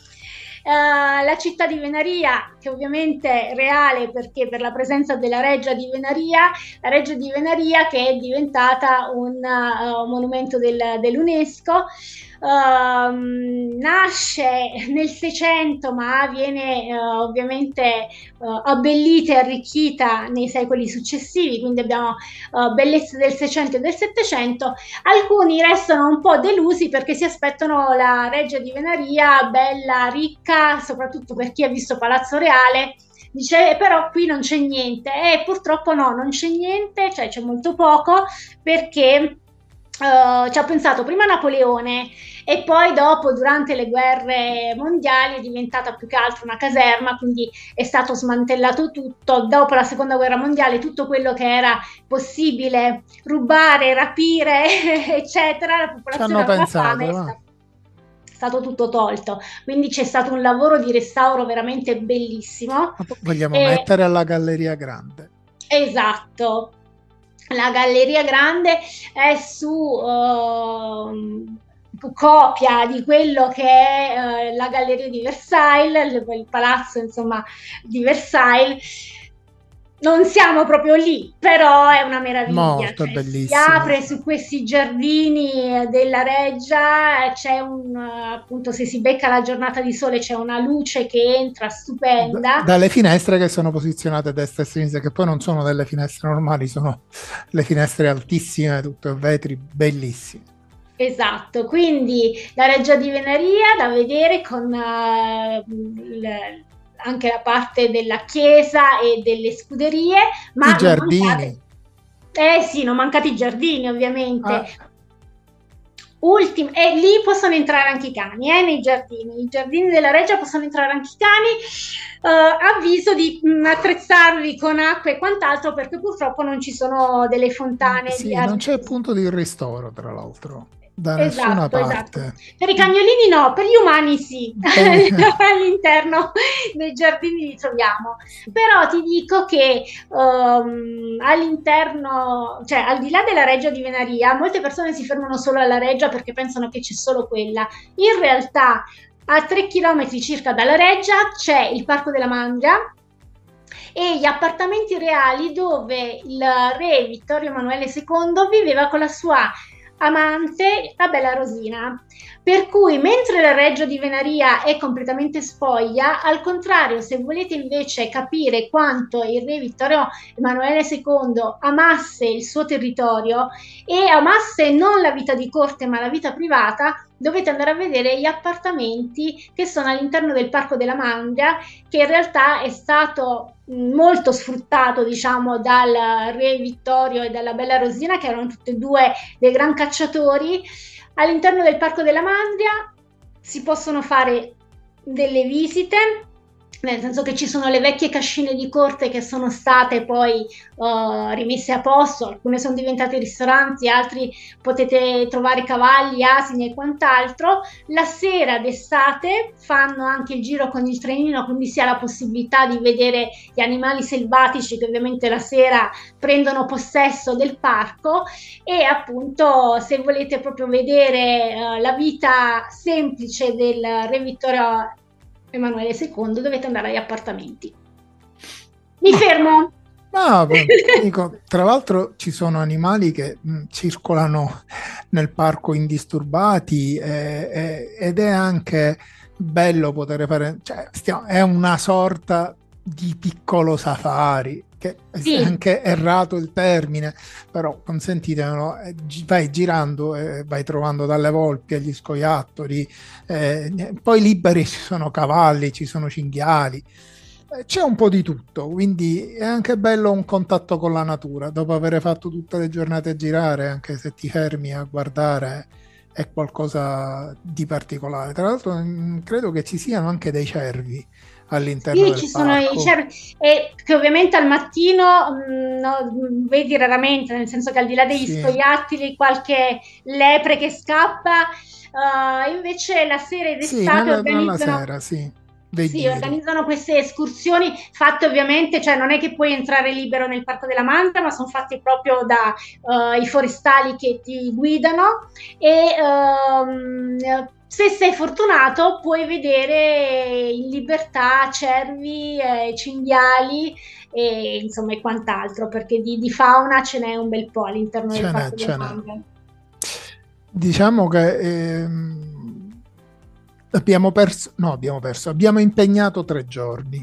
Uh, la città di Venaria, che ovviamente è reale perché per la presenza della Reggia di Venaria, la Reggia di Venaria che è diventata un uh, monumento del, dell'UNESCO. Uh, nasce nel Seicento, ma viene uh, ovviamente uh, abbellita e arricchita nei secoli successivi, quindi abbiamo uh, bellezze del Seicento e del Settecento. Alcuni restano un po' delusi perché si aspettano la Reggia di Venaria bella, ricca, soprattutto per chi ha visto Palazzo Reale. Dice, però qui non c'è niente, e purtroppo no, non c'è niente, cioè c'è molto poco, perché Uh, ci ha pensato prima Napoleone e poi dopo, durante le guerre mondiali, è diventata più che altro una caserma, quindi è stato smantellato tutto. Dopo la seconda guerra mondiale tutto quello che era possibile rubare, rapire eccetera, la popolazione aveva fame, è stato, è stato tutto tolto, quindi c'è stato un lavoro di restauro veramente bellissimo. Vogliamo e... mettere alla Galleria Grande. Esatto. La Galleria Grande è su uh, copia di quello che è uh, la Galleria di Versailles, il, il palazzo insomma di Versailles. Non siamo proprio lì, però è una meraviglia. Molto cioè, bellissimo. Si apre su questi giardini della Reggia, c'è un, appunto, se si becca la giornata di sole c'è una luce che entra stupenda. D- dalle finestre che sono posizionate a destra e a sinistra, che poi non sono delle finestre normali, sono le finestre altissime, tutte vetri, bellissime. Esatto, quindi la Reggia di Venaria da vedere con uh, il, anche la parte della chiesa e delle scuderie, ma i giardini. Mancate, eh sì, non mancate i giardini ovviamente. Ah. Ultimo, e lì possono entrare anche i cani, eh, nei giardini. I giardini della Reggia possono entrare anche i cani. Uh, avviso di mh, attrezzarvi con acqua e quant'altro, perché purtroppo non ci sono delle fontane. Sì, di non c'è punto di ristoro, tra l'altro. Da esatto, nessuna parte. Esatto. Per i cagnolini no, per gli umani sì, eh. all'interno dei giardini li troviamo. Però ti dico che um, all'interno, cioè al di là della Reggia di Venaria, molte persone si fermano solo alla Reggia perché pensano che c'è solo quella. In realtà a tre chilometri circa dalla Reggia c'è il Parco della Mangia e gli appartamenti reali dove il re Vittorio Emanuele secondo viveva con la sua amante la bella Rosina. Per cui mentre la Reggia di Venaria è completamente spoglia, al contrario, se volete invece capire quanto il re Vittorio Emanuele secondo amasse il suo territorio e amasse non la vita di corte ma la vita privata, dovete andare a vedere gli appartamenti che sono all'interno del Parco della Mandria, che in realtà è stato molto sfruttato, diciamo, dal re Vittorio e dalla bella Rosina, che erano tutti e due dei gran cacciatori. All'interno del Parco della Mandria si possono fare delle visite, nel senso che ci sono le vecchie cascine di corte che sono state poi uh, rimesse a posto, alcune sono diventate ristoranti, altri potete trovare cavalli, asini e quant'altro. La sera d'estate fanno anche il giro con il trenino, quindi si ha la possibilità di vedere gli animali selvatici che ovviamente la sera prendono possesso del parco, e appunto se volete proprio vedere uh, la vita semplice del re Vittorio Emanuele secondo, dovete andare agli appartamenti. Mi fermo. No, dico, tra l'altro ci sono animali che mh, circolano nel parco indisturbati eh, eh, ed è anche bello poter fare, cioè, stiamo, è una sorta di piccolo safari, che Sì. è anche errato il termine, però consentitemelo, eh, gi- vai girando e vai trovando dalle volpi agli scoiattoli, eh, poi liberi ci sono cavalli, ci sono cinghiali, eh, c'è un po' di tutto, quindi è anche bello un contatto con la natura, dopo aver fatto tutte le giornate a girare, anche se ti fermi a guardare è qualcosa di particolare. Tra l'altro mh, credo che ci siano anche dei cervi all'interno Sì, del ci sono i parco. cervi, e che ovviamente al mattino mh, no, mh, vedi raramente, nel senso che al di là degli Sì, scoiattoli, qualche lepre che scappa, uh, invece la sera e sì, d'estate nella, nella organizzano. sera, sì, dei Sì, giri. organizzano queste escursioni fatte ovviamente, cioè non è che puoi entrare libero nel Parco della Manta, ma sono fatte proprio da uh, i forestali che ti guidano, e um, se sei fortunato puoi vedere in libertà cervi, eh, cinghiali e insomma e quant'altro, perché di, di fauna ce n'è un bel po' all'interno del Ce n'è, Parco della ce n'è. Manta. Diciamo che ehm, abbiamo perso, no, abbiamo perso, abbiamo impegnato tre giorni.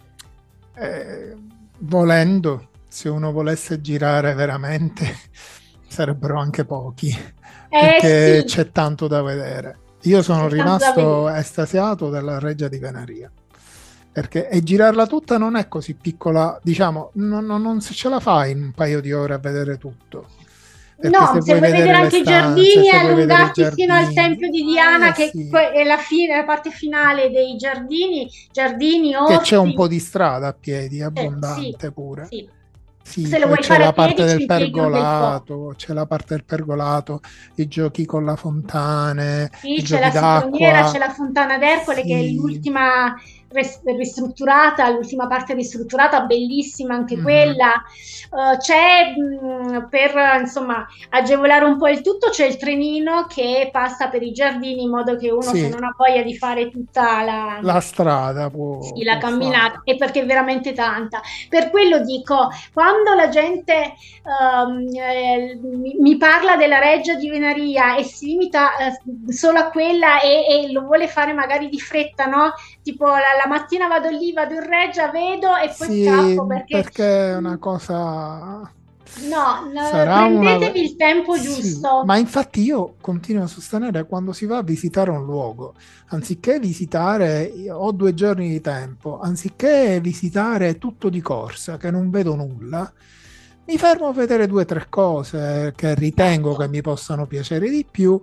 Eh, volendo, se uno volesse girare veramente, sarebbero anche pochi, Eh perché sì, c'è tanto da vedere. Io sono c'è tanto da rimasto vedere. estasiato dalla Reggia di Venaria, perché e girarla tutta non è così piccola, diciamo, non, non, non se ce la fai in un paio di ore a vedere tutto, perché se No, se vuoi vuoi vedere vedere le anche i stanze, giardini e se vuoi vedere i allungarti fino al giardini, Tempio di Diana, eh che sì, poi è la, fine, la parte finale dei giardini, giardini, che c'è un orti, po' di strada a piedi, eh, sì, abbondante pure. sì. Sì, Se lo poi vuoi c'è fare a la parte piedi del ci impieghi un bel po'. pergolato, c'è la parte del pergolato, i giochi con la fontane, Sì, i c'è giochi la sigroniera, c'è d'acqua. la Fontana d'Ercole che è Sì. l'ultima res- ristrutturata, l'ultima parte ristrutturata, bellissima anche Mhm. quella. Uh, c'è mh, per insomma agevolare un po' il tutto, c'è il trenino che passa per i giardini in modo che uno, se Sì, non ha voglia di fare tutta la, la strada può, sì, la può camminata, fare. e perché è veramente tanta. Per quello dico, quando la gente ehm, eh, mi, mi parla della Reggia di Venaria e si limita eh, solo a quella e, e lo vuole fare magari di fretta, no? Tipo la, la mattina vado lì, vado in Reggia, vedo e poi Sì, scappo perché perché è mm, una cosa... no, no, Sarà una... prendetevi il tempo Sì, giusto. ma infatti io continuo a sostenere quando si va a visitare un luogo, anziché visitare, ho due giorni di tempo, anziché visitare tutto di corsa, che non vedo nulla, mi fermo a vedere due o tre cose che ritengo che Esatto. mi possano piacere di più,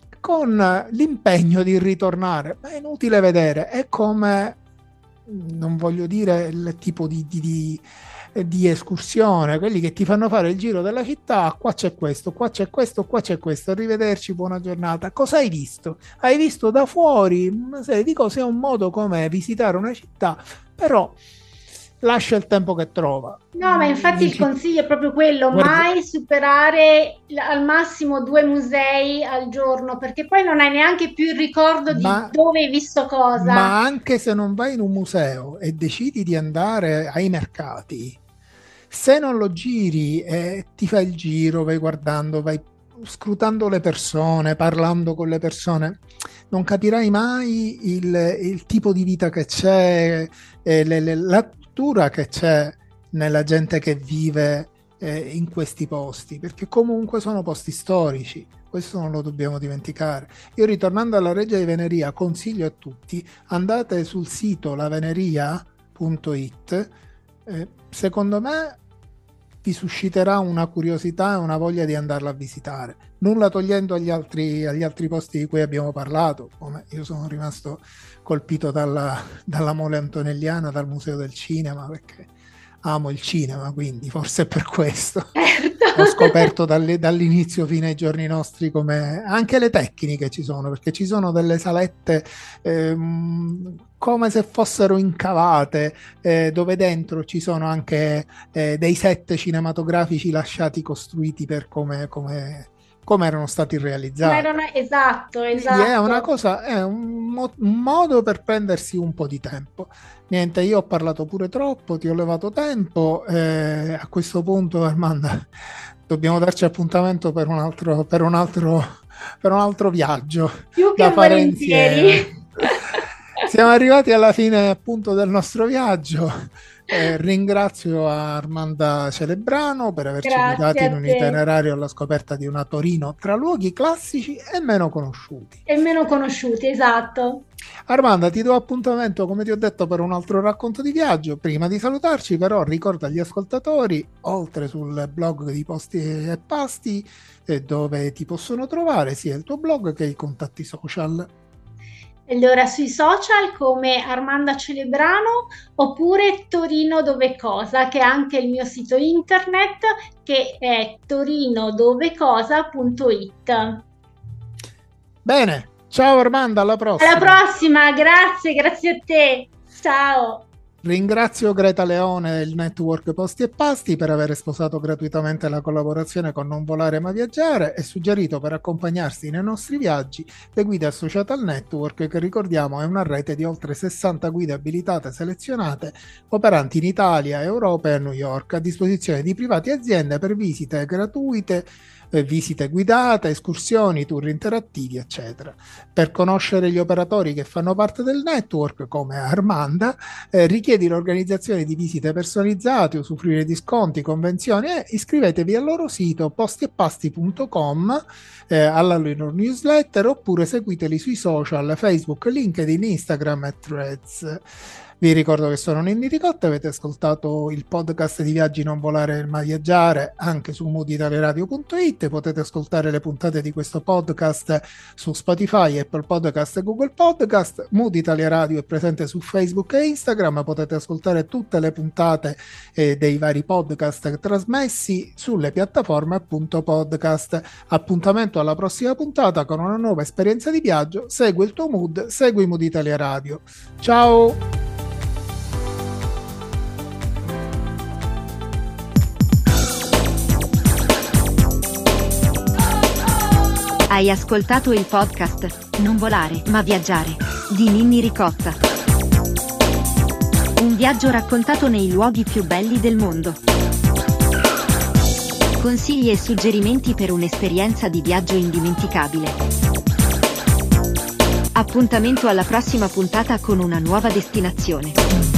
con l'impegno di ritornare. Ma è inutile vedere, è come, non voglio dire il tipo di, di, di di escursione, quelli che ti fanno fare il giro della città, qua c'è questo, qua c'è questo, qua c'è questo, arrivederci, buona giornata. Cosa hai visto? Hai visto da fuori una serie di cose, è un modo come visitare una città, però lascia il tempo che trova. No, ma infatti In il citt- consiglio è proprio quello, guarda, mai superare l- al massimo due musei al giorno, perché poi non hai neanche più il ricordo di ma, dove hai visto cosa. ma anche se non vai in un museo e decidi di andare ai mercati, se non lo giri e ti fai il giro, vai guardando, vai scrutando le persone, parlando con le persone, non capirai mai il, il tipo di vita che c'è, eh, le, le, la cultura che c'è nella gente che vive eh, in questi posti, perché comunque sono posti storici, questo non lo dobbiamo dimenticare. Io, ritornando alla Reggia di Veneria, consiglio a tutti, andate sul sito laveneria punto it, eh, secondo me vi susciterà una curiosità e una voglia di andarla a visitare, nulla togliendo agli altri, agli altri posti di cui abbiamo parlato, come io sono rimasto colpito dalla, dalla Mole Antonelliana, dal Museo del Cinema, perché amo il cinema, quindi forse è per questo. Certo. Ho scoperto dalle, dall'inizio fino ai giorni nostri come anche le tecniche ci sono, perché ci sono delle salette ehm, come se fossero incavate, eh, dove dentro ci sono anche eh, dei set cinematografici lasciati costruiti per come, come, come erano stati realizzati. Erano, esatto, esatto. È una cosa, è un, mo- un modo per prendersi un po' di tempo. Niente, io ho parlato pure troppo, ti ho levato tempo, eh, a questo punto, Armanda, dobbiamo darci appuntamento per un altro, per un altro, per un altro viaggio più che da fare volentieri. insieme. Siamo arrivati alla fine appunto del nostro viaggio. Eh, ringrazio Armanda Celebrano per averci Grazie guidati in un te. itinerario alla scoperta di una Torino tra luoghi classici e meno conosciuti. E meno conosciuti, esatto. Armanda, ti do appuntamento, come ti ho detto, per un altro racconto di viaggio. Prima di salutarci, però, ricorda agli ascoltatori, oltre sul blog di Posti e Pasti, eh, dove ti possono trovare sia il tuo blog che i contatti social. Allora, sui social come Armanda Celebrano, oppure Torino Dove Cosa, che è anche il mio sito internet, che è torinodovecosa punto it. Bene, ciao Armanda, alla prossima. Alla prossima, grazie, grazie a te. Ciao. Ringrazio Greta Leone del network Posti e Pasti per aver sposato gratuitamente la collaborazione con Non Volare Ma Viaggiare e suggerito per accompagnarsi nei nostri viaggi le guide associate al network, che ricordiamo è una rete di oltre sessanta guide abilitate selezionate operanti in Italia, Europa e a New York, a disposizione di privati e aziende per visite gratuite, visite guidate, escursioni, tour interattivi, eccetera. Per conoscere gli operatori che fanno parte del network, come Armanda, eh, richiedi l'organizzazione di visite personalizzate, usufruire di sconti, convenzioni, e iscrivetevi al loro sito posti e pasti punto com, eh, alla loro newsletter, oppure seguiteli sui social Facebook, LinkedIn, Instagram e Threads. Vi ricordo che sono Ninni Ricotta, avete ascoltato il podcast di Viaggi Non Volare Ma Viaggiare anche su mood italia radio punto it, potete ascoltare le puntate di questo podcast su Spotify, Apple Podcast e Google Podcast. Mood Italia Radio è presente su Facebook e Instagram, potete ascoltare tutte le puntate eh, dei vari podcast trasmessi sulle piattaforme appunto podcast. Appuntamento alla prossima puntata con una nuova esperienza di viaggio. Segui il tuo mood, segui Mood Italia Radio. Ciao! Hai ascoltato il podcast Non volare ma viaggiare di Ninni Ricotta. Un viaggio raccontato nei luoghi più belli del mondo. Consigli e suggerimenti per un'esperienza di viaggio indimenticabile. Appuntamento alla prossima puntata con una nuova destinazione.